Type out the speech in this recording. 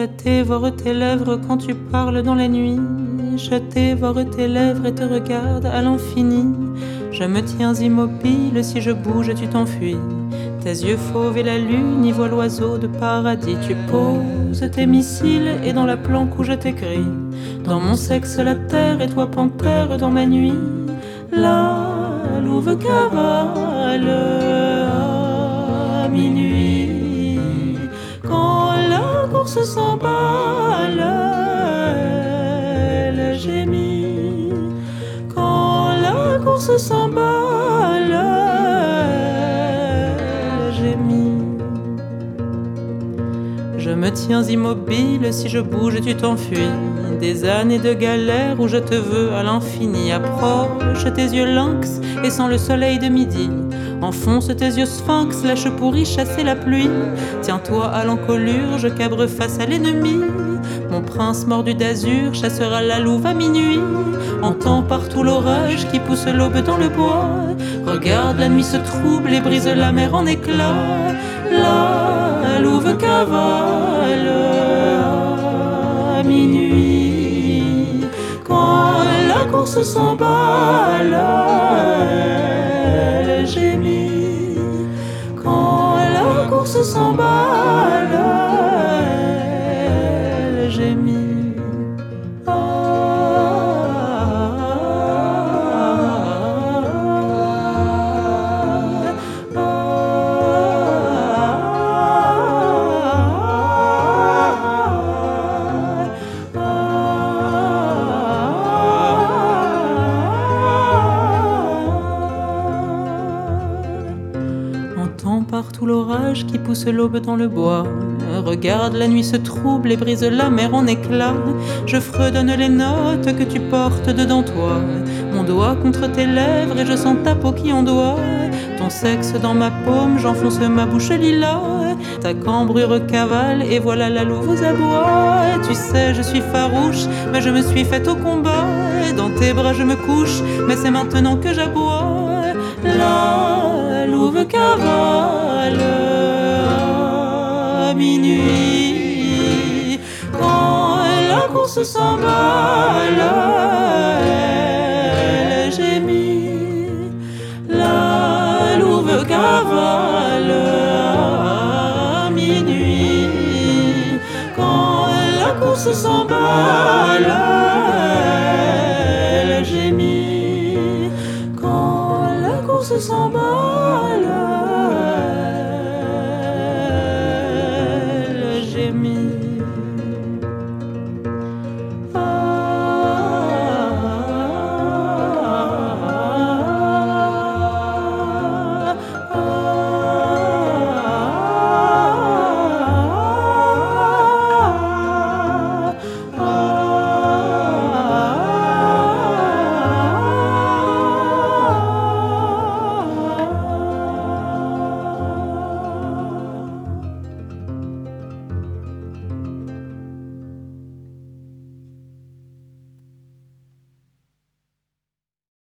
Je dévore tes lèvres quand tu parles dans la nuit. Je dévore tes lèvres et te regarde à l'infini. Je me tiens immobile, si je bouge tu t'enfuis. Tes yeux fauves et la lune y voient l'oiseau de paradis. Tu poses tes missiles et dans la planque où je t'écris. Dans mon sexe la terre et toi panthère dans ma nuit. La louve cavale à minuit. Quand la course s'emballe, elle gémit. Quand la course s'emballe, elle gémit. Je me tiens immobile, si je bouge tu t'enfuis. Des années de galère où je te veux à l'infini. Approche tes yeux lynx et sens le soleil de midi. Enfonce tes yeux sphinx, lâche pourri chasser la pluie. Tiens-toi à l'encolure, je cabre face à l'ennemi. Mon prince mordu d'azur chassera la louve à minuit. Entends partout l'orage qui pousse l'aube dans le bois. Regarde la nuit se trouble et brise la mer en éclats. La louve cavale à minuit. Quand la course s'emballe, elle gémit. Quand la course s'emballe, elle gémit. Entends partout l'orage qui pousse l'aube dans le bois. Regarde la nuit se trouble et brise la mer en éclats. Je fredonne les notes que tu portes dedans toi. Mon doigt contre tes lèvres et je sens ta peau qui ondoie. Ton sexe dans ma paume, j'enfonce ma bouche lilas. Ta cambrure cavale et voilà la louve aux abois. Tu sais je suis farouche mais je me suis faite au combat. Dans tes bras je me couche mais c'est maintenant que j'aboie. La louve cavale à minuit. Quand la course s'emballe, elle gémit. La louve cavale à minuit. Quand la course s'emballe, elle gémit. Quand la course s'emballe,